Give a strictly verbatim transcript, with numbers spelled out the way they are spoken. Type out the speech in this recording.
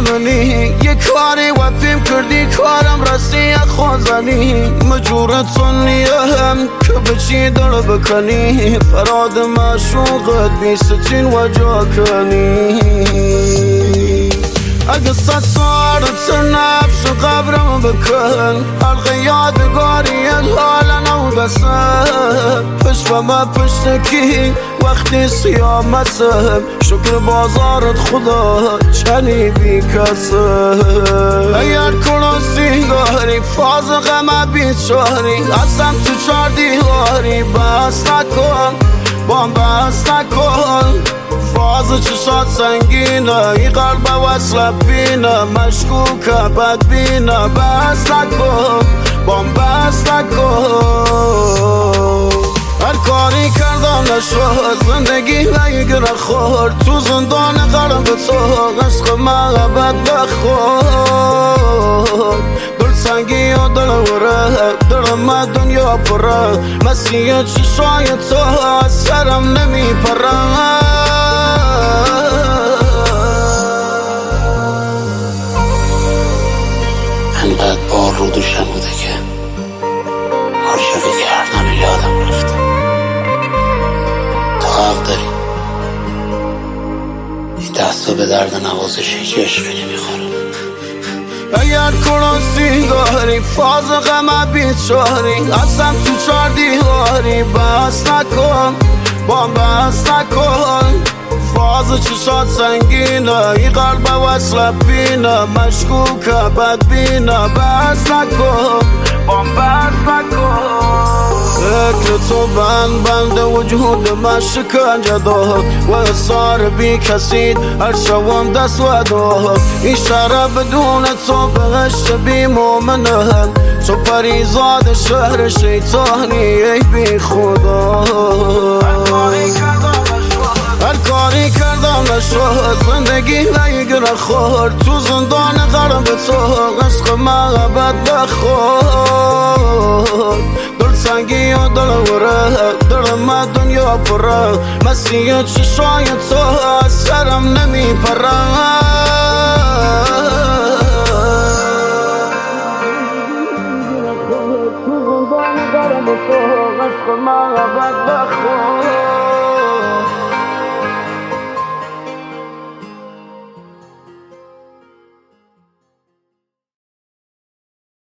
منی یه کاری و پیم کردی کارم راستی خوزنی مجورتون نیم که بچی در بکنی فراد معشوقت بیستین و جا کنی اگه صد سارت نفس قبرم بکن حلقه یادگاری حالا نو بسن پشت و ما پشت کی وقتی سیامتم شکر بازارت خدا چنی بی کسم اگر کنو سیگاری فاز غم بیچاری ازم تو چار دیواری بس نکن بام بس نکن فاز چشات سنگینه ای قلب وصل بینه مشکوکه بدبینه بس نکن بام بس نکن هر کاری کردم نشد زندگی نگیره خورد تو زندان قلب تو عشق محبت بخور دل سنگی و دل وره دل ما دنیا پره مسیح چشای تو از سرم نمی پره انقدر بار رو دوشم بوده که عاشقی کردن یادم رفته تو حق داری این دستا به درد نوازش هیچ عشقی نمیخوره اگر کنو سیگاری فاز غم بیچاری ازم تو چار دیواری بس نکن بام بس نکن فاز چشات سنگینه ای قلب وصل بینه مشکوکه بدبینه بس نکن بام بس نکن فکر تو بند بند وجود من شکنجه داد و اصار بی کسید هر شوام دست و داد این شهر بدون تو بهشت بی مومنه تو پریزاد شهر شیطانی ای بی خدا هر کاری کردم نشد زندگی نگیره خورد تو زندان قلب تو عشق محبت بخور دل سنگی و دل وره دل ما دنیا پره مسیح چشای تو از سرم نمی پره تو زندان قلب تو عشق محبت بخور